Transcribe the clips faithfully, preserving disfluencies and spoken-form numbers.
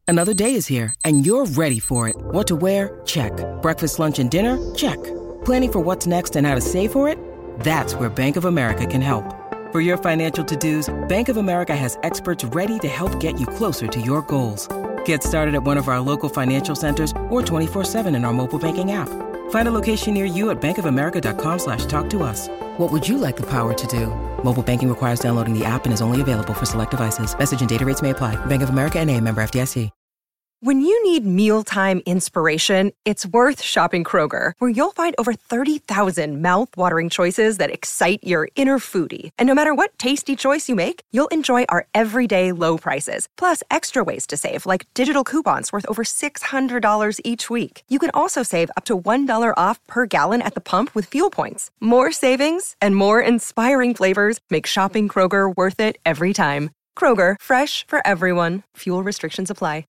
Another day is here, and you're ready for it. What to wear? Check. Breakfast, lunch, and dinner? Check. Planning for what's next and how to save for it? That's where Bank of America can help. For your financial to-dos, Bank of America has experts ready to help get you closer to your goals. Get started at one of our local financial centers or twenty-four seven in our mobile banking app. Find a location near you at bankofamerica.com slash talk to us. What would you like the power to do? Mobile banking requires downloading the app and is only available for select devices. Message and data rates may apply. Bank of America N A, member F D I C. When you need mealtime inspiration, it's worth shopping Kroger, where you'll find over thirty thousand mouth-watering choices that excite your inner foodie. And no matter what tasty choice you make, you'll enjoy our everyday low prices, plus extra ways to save, like digital coupons worth over six hundred dollars each week. You can also save up to one dollar off per gallon at the pump with fuel points. More savings and more inspiring flavors make shopping Kroger worth it every time. Kroger, fresh for everyone. Fuel restrictions apply.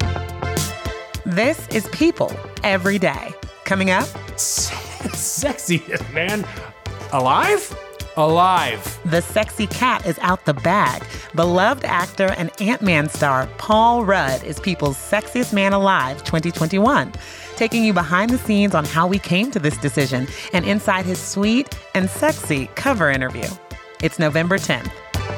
This is People Every Day. Coming up, Sexiest man alive? Alive. The sexy cat is out the bag. Beloved actor and Ant-Man star Paul Rudd is People's Sexiest Man Alive twenty twenty-one, taking you behind the scenes on how we came to this decision and inside his sweet and sexy cover interview. It's November tenth.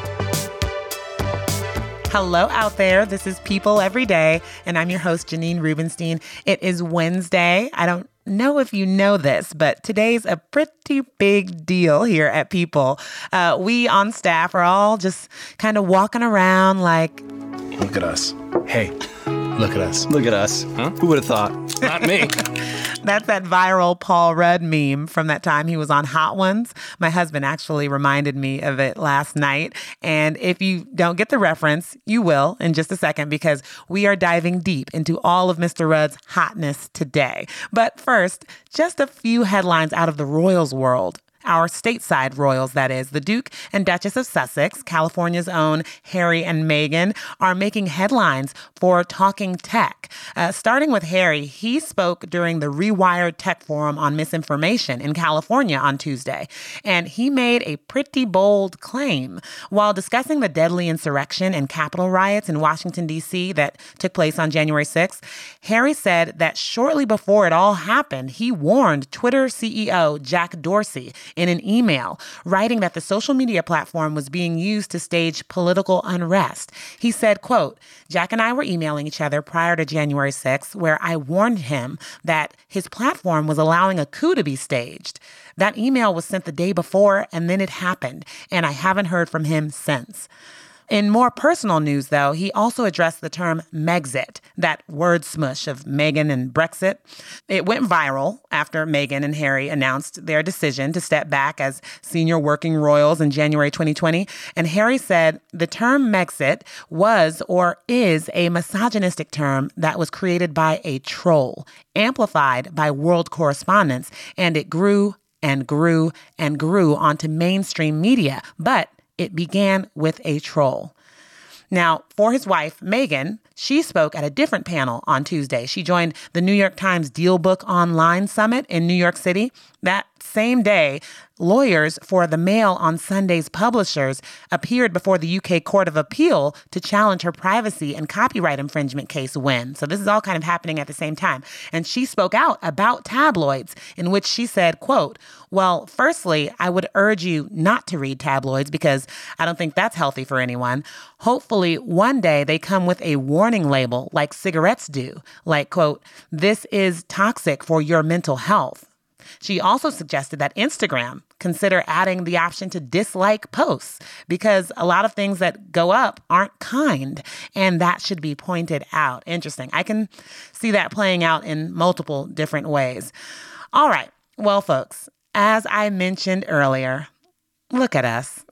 Hello out there. This is People Every Day, and I'm your host, Janine Rubenstein. It is Wednesday. I don't know if you know this, but today's a pretty big deal here at People. Uh, we on staff are all just kind of walking around like, look at us. Hey, look at us. Look at us. Huh? Who would have thought? Not me. That's that viral Paul Rudd meme from that time he was on Hot Ones. My husband actually reminded me of it last night. And if you don't get the reference, you will in just a second, because we are diving deep into all of Mister Rudd's hotness today. But first, just a few headlines out of the Royals world. Our stateside royals, that is. The Duke and Duchess of Sussex, California's own Harry and Meghan, are making headlines for talking tech. Uh, starting with Harry, he spoke during the Rewired Tech Forum on Misinformation in California on Tuesday, and he made a pretty bold claim. While discussing the deadly insurrection and Capitol riots in Washington, D C that took place on January sixth, Harry said that shortly before it all happened, he warned Twitter C E O Jack Dorsey in an email, writing that the social media platform was being used to stage political unrest. He said, quote, Jack and I were emailing each other prior to January sixth, where I warned him that his platform was allowing a coup to be staged. That email was sent the day before, and then it happened, and I haven't heard from him since. In more personal news, though, he also addressed the term Megxit, that word smush of Meghan and Brexit. It went viral after Meghan and Harry announced their decision to step back as senior working royals in January twenty twenty. And Harry said the term Megxit was or is a misogynistic term that was created by a troll, amplified by world correspondents, and it grew and grew and grew onto mainstream media. But it began with a troll. Now, for his wife, Meghan, she spoke at a different panel on Tuesday. She joined the New York Times DealBook Online Summit in New York City. That same day, lawyers for the Mail on Sunday's publishers appeared before the U K Court of Appeal to challenge her privacy and copyright infringement case win. So this is all kind of happening at the same time. And she spoke out about tabloids, in which she said, quote, well, firstly, I would urge you not to read tabloids because I don't think that's healthy for anyone. Hopefully, one day they come with a warning label like cigarettes do, like, quote, this is toxic for your mental health. She also suggested that Instagram consider adding the option to dislike posts because a lot of things that go up aren't kind, and that should be pointed out. Interesting. I can see that playing out in multiple different ways. All right. Well, folks, as I mentioned earlier, look at us.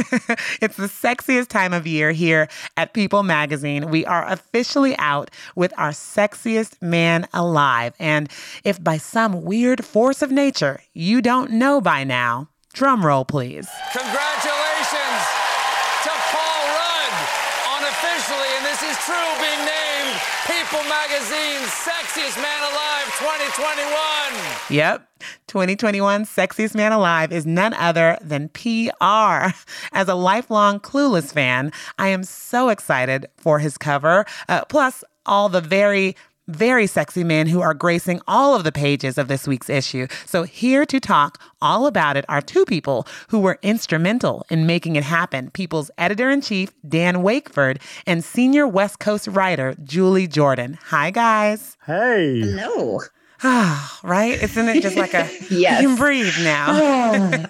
It's the sexiest time of year here at People Magazine. We are officially out with our sexiest man alive. And if by some weird force of nature you don't know by now, drum roll, please. Congratulations to Paul Rudd on officially, and this is true, being named People Magazine's Sexiest Man Alive twenty twenty-one. Yep. twenty twenty-one Sexiest Man Alive is none other than P R. As a lifelong Clueless fan, I am so excited for his cover. Uh, plus, all the very very sexy men who are gracing all of the pages of this week's issue. So here to talk all about it are two people who were instrumental in making it happen. People's editor-in-chief, Dan Wakeford, and senior West Coast writer, Julie Jordan. Hi, guys. Hey. Hello. Ah, right? Isn't it just like a, yes. You can breathe now.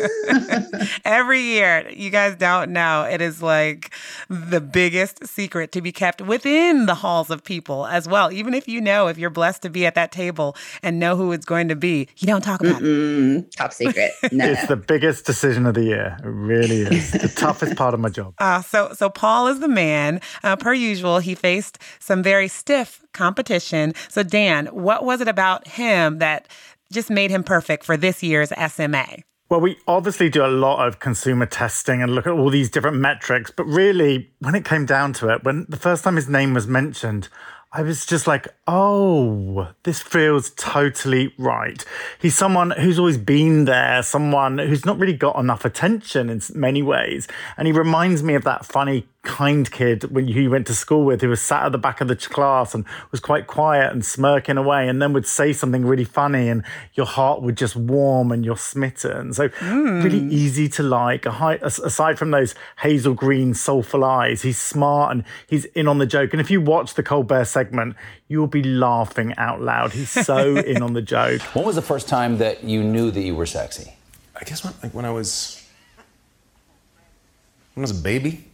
Every year, you guys don't know, it is like the biggest secret to be kept within the halls of people as well. Even if you know, if you're blessed to be at that table and know who it's going to be, you don't talk about Mm-mm. it. Top secret. No. It's the biggest decision of the year. It really is. The toughest part of my job. Uh, so, so Paul is the man. Uh, per usual, he faced some very stiff competition. So Dan, what was it about him that just made him perfect for this year's S M A? Well, we obviously do a lot of consumer testing and look at all these different metrics. But really, when it came down to it, when the first time his name was mentioned, I was just like, oh, this feels totally right. He's someone who's always been there, someone who's not really got enough attention in many ways. And he reminds me of that funny, kind kid when you went to school with, who was sat at the back of the class and was quite quiet and smirking away, and then would say something really funny and your heart would just warm and you're smitten. So mm. really easy to like. Aside from those hazel green, soulful eyes, he's smart and he's in on the joke. And if you watch the Colbert segment, you'll be laughing out loud. He's so in on the joke. When was the first time that you knew that you were sexy? I guess when, like when I was, when I was a baby.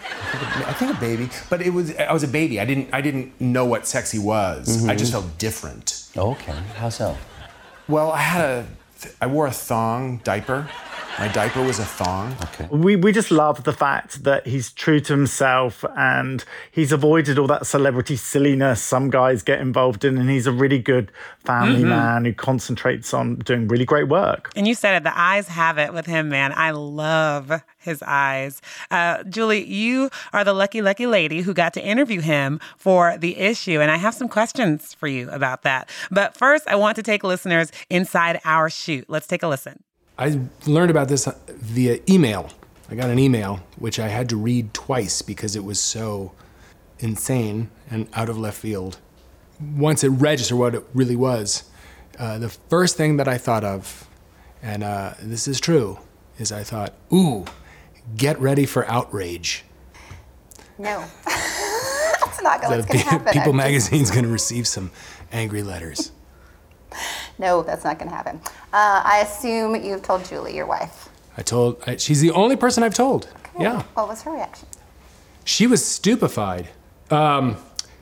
I think a baby, but it was I was a baby. I didn't I didn't know what sexy was. Mm-hmm. I just felt different. Okay, how so? Well, I had a I wore a thong diaper. My diaper was a thong. Okay. We we just love the fact that he's true to himself and he's avoided all that celebrity silliness some guys get involved in, and he's a really good family mm-hmm. man who concentrates on doing really great work. And you said it, the eyes have it with him, man. I love his eyes. Uh, Julie, you are the lucky, lucky lady who got to interview him for the issue, and I have some questions for you about that. But first, I want to take listeners inside our shoot. Let's take a listen. I learned about this via email. I got an email, which I had to read twice because it was so insane and out of left field. Once it registered what it really was, uh, the first thing that I thought of, and uh, this is true, is I thought, ooh, get ready for outrage. No. That's not what's going to happen. People Magazine's going to receive some angry letters. No, that's not going to happen. Uh, I assume you've told Julie, your wife. I told, I, she's the only person I've told. Cool. Yeah. What was her reaction? She was stupefied. Um,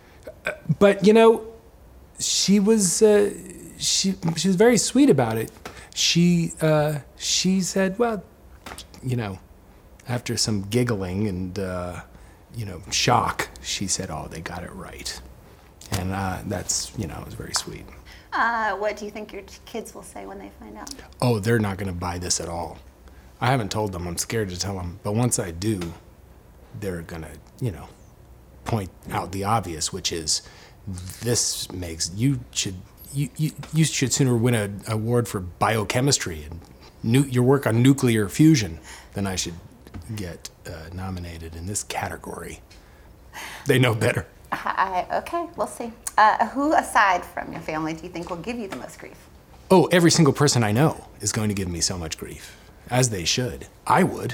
but, you know, she was, uh, she, she was very sweet about it. She, uh, she said, well, you know, after some giggling and, uh, you know, shock, she said, oh, they got it right. And uh, that's, you know, it was very sweet. Uh, what do you think your kids will say when they find out? Oh, they're not going to buy this at all. I haven't told them. I'm scared to tell them. But once I do, they're going to, you know, point out the obvious, which is this makes, you should, you, you, you should sooner win an award for biochemistry and nu- your work on nuclear fusion than I should get uh, nominated in this category. They know better. I, okay, we'll see. Uh, who aside from your family do you think will give you the most grief? Oh, every single person I know is going to give me so much grief, as they should. I would.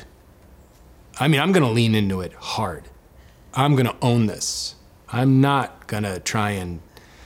I mean, I'm going to lean into it hard. I'm going to own this. I'm not going to try and,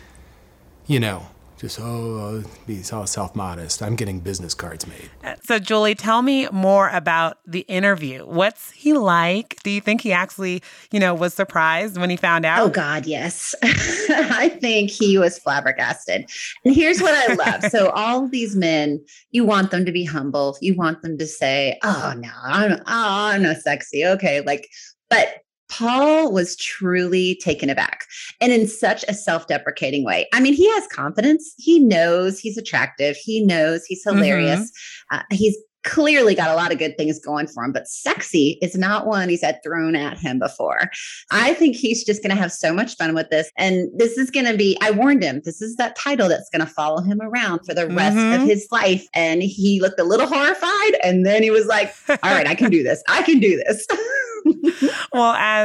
you know, just, oh, be all self-modest. I'm getting business cards made. So, Julie, tell me more about the interview. What's he like? Do you think he actually, you know, was surprised when he found out? Oh, God, yes. I think he was flabbergasted. And here's what I love. So all of these men, you want them to be humble. You want them to say, oh, no, I'm, oh, I'm not sexy. Okay, like, but Paul was truly taken aback, and in such a self-deprecating way. I mean, he has confidence. He knows he's attractive. He knows he's hilarious. Mm-hmm. Uh, he's clearly got a lot of good things going for him, but sexy is not one he's had thrown at him before. I think he's just going to have so much fun with this. And this is going to be, I warned him, this is that title that's going to follow him around for the rest mm-hmm. of his life. And he looked a little horrified. And then he was like, all right, I can do this. I can do this. Well, as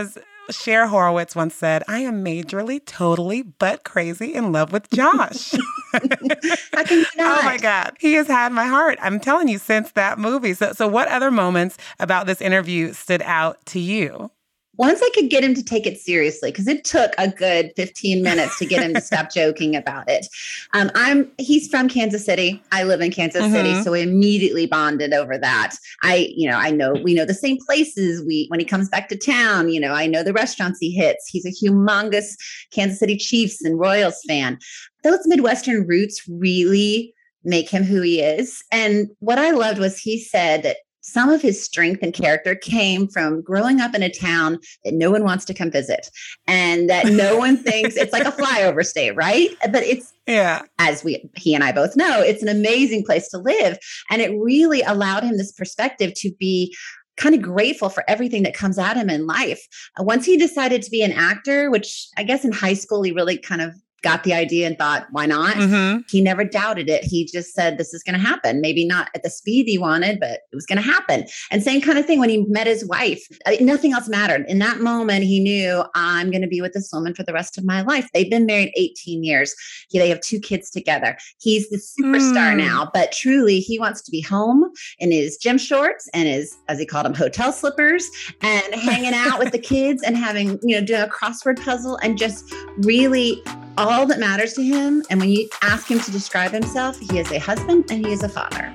Cher Horowitz once said, I am majorly, totally, but crazy in love with Josh. How can you not? Oh, my God. He has had my heart. I'm telling you, since that movie. So, so what other moments about this interview stood out to you? Once I could get him to take it seriously, because it took a good fifteen minutes to get him to stop joking about it. Um, I'm he's from Kansas City. I live in Kansas mm-hmm. City, so we immediately bonded over that. I, you know, I know we know the same places. We when he comes back to town, you know, I know the restaurants he hits. He's a humongous Kansas City Chiefs and Royals fan. Those Midwestern roots really make him who he is. And what I loved was he said that some of his strength and character came from growing up in a town that no one wants to come visit and that no one thinks it's like a flyover state, right? But it's, yeah, as we, he and I both know, it's an amazing place to live. And it really allowed him this perspective to be kind of grateful for everything that comes at him in life. Uh, once he decided to be an actor, which I guess in high school, he really kind of got the idea and thought, why not? Mm-hmm. He never doubted it. He just said, this is going to happen. Maybe not at the speed he wanted, but it was going to happen. And same kind of thing when he met his wife. I mean, nothing else mattered. In that moment, he knew, I'm going to be with this woman for the rest of my life. They've been married eighteen years. He, they have two kids together. He's the superstar mm. now, but truly he wants to be home in his gym shorts and his, as he called them, hotel slippers and hanging out with the kids and having, you know, doing a crossword puzzle and just really all that matters to him. And when you ask him to describe himself, he is a husband and he is a father.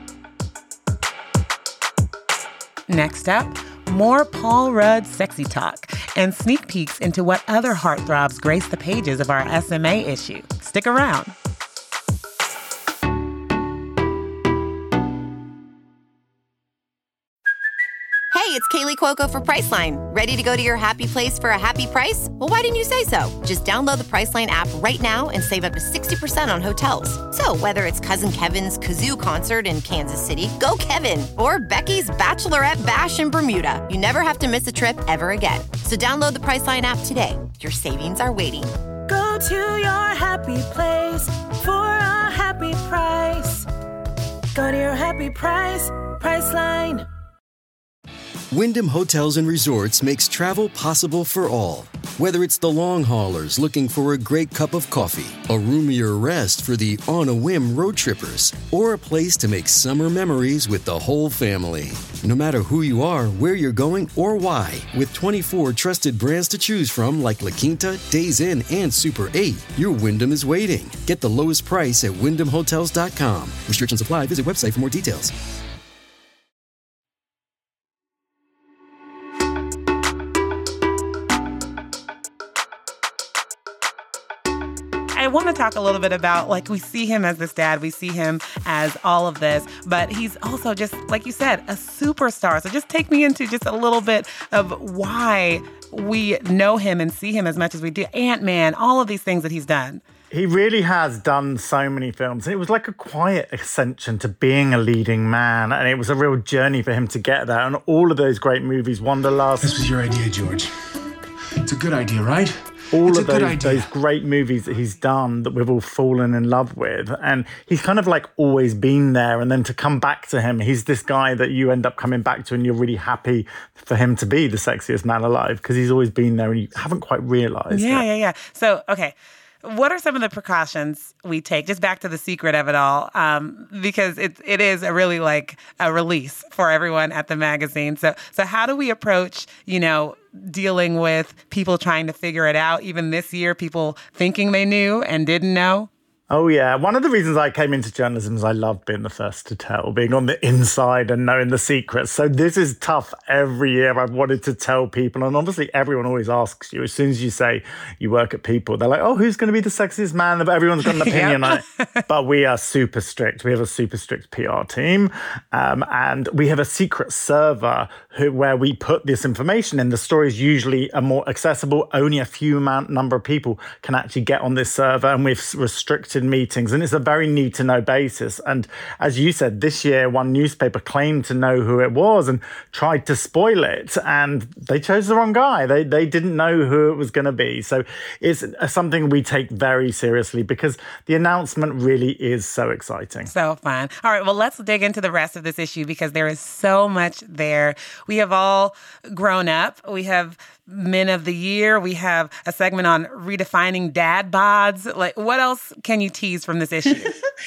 Next up, more Paul Rudd sexy talk and sneak peeks into what other heartthrobs grace the pages of our S M A issue. Stick around. Hey, it's Kaylee Cuoco for Priceline. Ready to go to your happy place for a happy price? Well, why didn't you say so? Just download the Priceline app right now and save up to sixty percent on hotels. So whether it's Cousin Kevin's Kazoo Concert in Kansas City, go Kevin, or Becky's Bachelorette Bash in Bermuda, you never have to miss a trip ever again. So download the Priceline app today. Your savings are waiting. Go to your happy place for a happy price. Go to your happy price, Priceline. Wyndham Hotels and Resorts makes travel possible for all. Whether it's the long haulers looking for a great cup of coffee, a roomier rest for the on-a-whim road trippers, or a place to make summer memories with the whole family. No matter who you are, where you're going, or why, with twenty-four trusted brands to choose from like La Quinta, Days Inn, and Super eight, your Wyndham is waiting. Get the lowest price at wyndham hotels dot com. Restrictions apply. Visit website for more details. I want to talk a little bit about, like, we see him as this dad, we see him as all of this, but he's also just, like you said, a superstar. So just take me into just a little bit of why we know him and see him as much as we do. Ant-Man, all of these things that he's done. He really has done so many films. It was like a quiet ascension to being a leading man, and it was a real journey for him to get there. And all of those great movies, Wanderlust. This was your idea, George. It's a good idea, right? All it's of those, those great movies that he's done that we've all fallen in love with. And he's kind of like always been there. And then to come back to him, he's this guy that you end up coming back to and you're really happy for him to be the sexiest man alive because he's always been there and you haven't quite realized Yeah, it. yeah, yeah. So, okay. What are some of the precautions we take? Just back to the secret of it all, um, because it it is a really like a release for everyone at the magazine. So so how do we approach, you know, dealing with people trying to figure it out? Even this year, people thinking they knew and didn't know. Oh, yeah. One of the reasons I came into journalism is I love being the first to tell, being on the inside and knowing the secrets. So this is tough every year. I've wanted to tell people. And obviously, everyone always asks you, as soon as you say you work at People, they're like, oh, who's going to be the sexiest man? Everyone's got an opinion on it. But we are super strict. We have a super strict P R team. Um, and we have a secret server who, where we put this information in. The stories usually are more accessible. Only a few amount, number of people can actually get on this server. And we've restricted structured meetings, and it's a very need-to-know basis. And as you said, this year, one newspaper claimed to know who it was and tried to spoil it, and they chose the wrong guy. They they didn't know who it was going to be. So it's something we take very seriously because the announcement really is so exciting. So fun. All right, well, let's dig into the rest of this issue because there is so much there. We have all grown up. We have Men of the Year. We have a segment on redefining dad bods. Like, what else can you tease from this issue?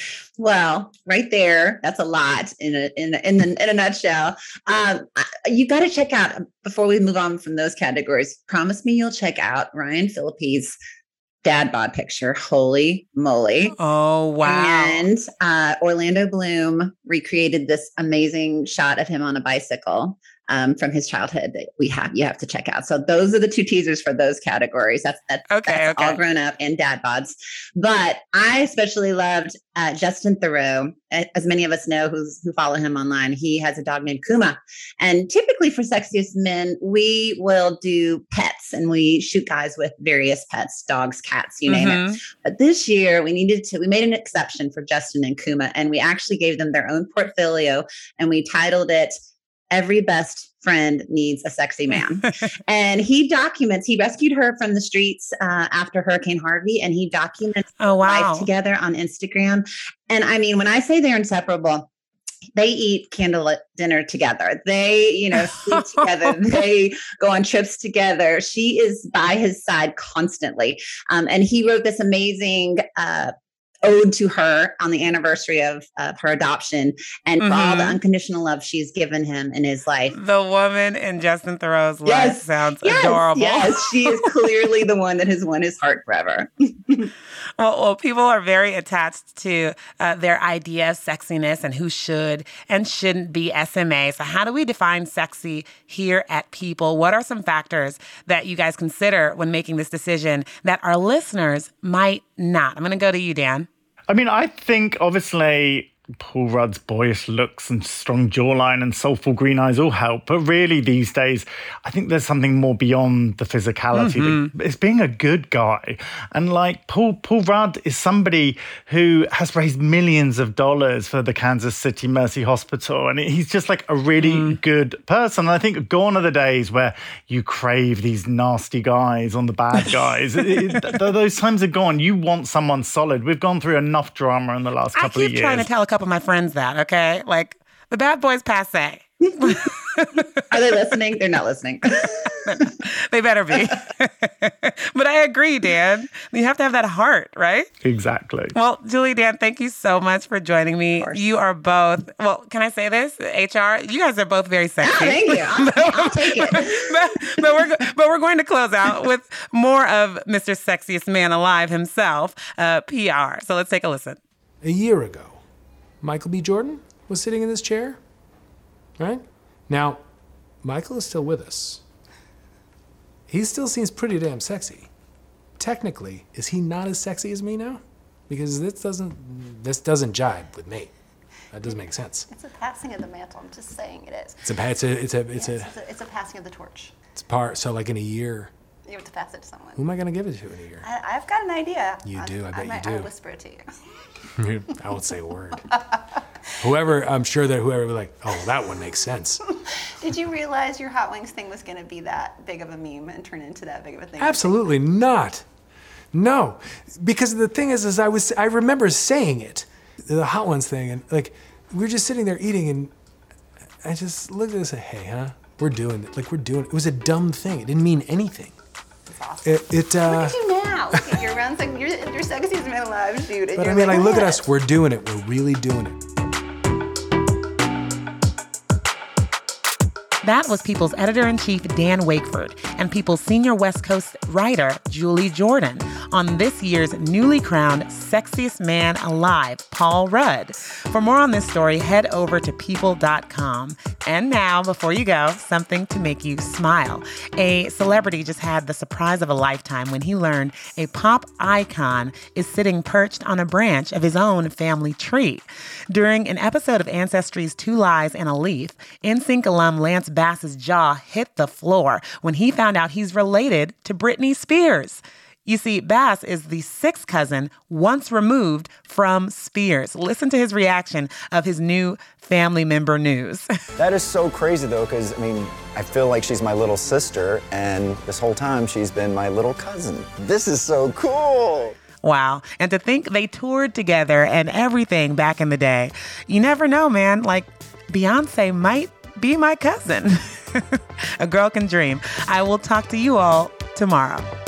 Well, right there, that's a lot in a in a, in, a, in a nutshell. Um, you got to check out before we move on from those categories. Promise me you'll check out Ryan Phillippe's dad bod picture. Holy moly! Oh wow! And uh, Orlando Bloom recreated this amazing shot of him on a bicycle. Um, from his childhood that we have, you have to check out. So those are the two teasers for those categories. That's, that's, okay, that's okay. all grown up and dad bods. But I especially loved uh, Justin Theroux. As many of us know who's, who follow him online, he has a dog named Kuma. And typically for Sexiest Men, we will do pets and we shoot guys with various pets, dogs, cats, you name Mm-hmm. it. But this year we needed to, we made an exception for Justin and Kuma, and we actually gave them their own portfolio and we titled it Every Best Friend Needs a Sexy Man. And he documents, he rescued her from the streets uh, after Hurricane Harvey, and he documents oh, wow. life together on Instagram. And I mean, when I say they're inseparable, they eat candlelit dinner together. They, you know, sleep together. They go on trips together. She is by his side constantly. Um, and he wrote this amazing uh ode to her on the anniversary of uh, her adoption and for mm-hmm. all the unconditional love she's given him in his life. The woman in Justin Theroux's yes. life sounds yes. adorable. Yes, she is clearly the one that has won his heart forever. well, well, people are very attached to uh, their idea of sexiness and who should and shouldn't be S M A. So how do we define sexy here at People? What are some factors that you guys consider when making this decision that our listeners might not? I'm going to go to you, Dan. I mean, I think obviously Paul Rudd's boyish looks and strong jawline and soulful green eyes all help. But really these days, I think there's something more beyond the physicality. Mm-hmm. It's being a good guy. And like Paul, Paul Rudd is somebody who has raised millions of dollars for the Kansas City Mercy Hospital. And he's just like a really mm. good person. And I think gone are the days where you crave these nasty guys on the bad guys. it, it, th- those times are gone. You want someone solid. We've gone through enough drama in the last couple of years. I keep trying to tell a couple of my friends that, okay? Like, the bad boys passe. Are they listening? They're not listening. They better be. But I agree, Dan. You have to have that heart, right? Exactly. Well, Julie, Dan, thank you so much for joining me. You are both, well, can I say this? H R, you guys are both very sexy. Oh, thank you. I'll, I'll take it. but, but, we're, but we're going to close out with more of Mister Sexiest Man Alive himself, uh, P R. So let's take a listen. A year ago, Michael B. Jordan was sitting in this chair, right? Now, Michael is still with us. He still seems pretty damn sexy. Technically, is he not as sexy as me now? Because this doesn't this doesn't jibe with me. That doesn't make sense. It's a passing of the mantle. I'm just saying it is. It's a it's a it's a it's, yeah, a, it's, a, it's a passing of the torch. It's part. So like in a year, you have to pass it to someone. Who am I going to give it to in a year? I, I've got an idea. You I, do. I bet I might, you do. I'll whisper it to you. I won't say a word. Whoever, I'm sure that whoever would be like, oh, that one makes sense. Did you realize your Hot Wings thing was going to be that big of a meme and turn into that big of a thing? Absolutely not. No, because the thing is, is I was, I remember saying it, the Hot Ones thing, and like we were just sitting there eating, and I just looked at it and said, hey, huh? We're doing it. Like we're doing it. It was a dumb thing. It didn't mean anything. That's awesome. It, it uh, look at you now. Look at you're around, you're, you're sexiest man alive, dude. But I mean, like, look at us. We're doing it. We're really doing it. That was People's editor-in-chief, Dan Wakeford, and People's senior West Coast writer, Julie Jordan, on this year's newly crowned Sexiest Man Alive, Paul Rudd. For more on this story, head over to people dot com. And now, before you go, something to make you smile. A celebrity just had the surprise of a lifetime when he learned a pop icon is sitting perched on a branch of his own family tree. During an episode of Ancestry's Two Lies and a Leaf, N Sync alum Lance Bass's jaw hit the floor when he found out he's related to Britney Spears. You see, Bass is the sixth cousin once removed from Spears. Listen to his reaction of his new family member news. That is so crazy, though, because, I mean, I feel like she's my little sister, and this whole time she's been my little cousin. This is so cool. Wow. And to think they toured together and everything back in the day. You never know, man. Like, Beyonce might be my cousin. A girl can dream. I will talk to you all tomorrow.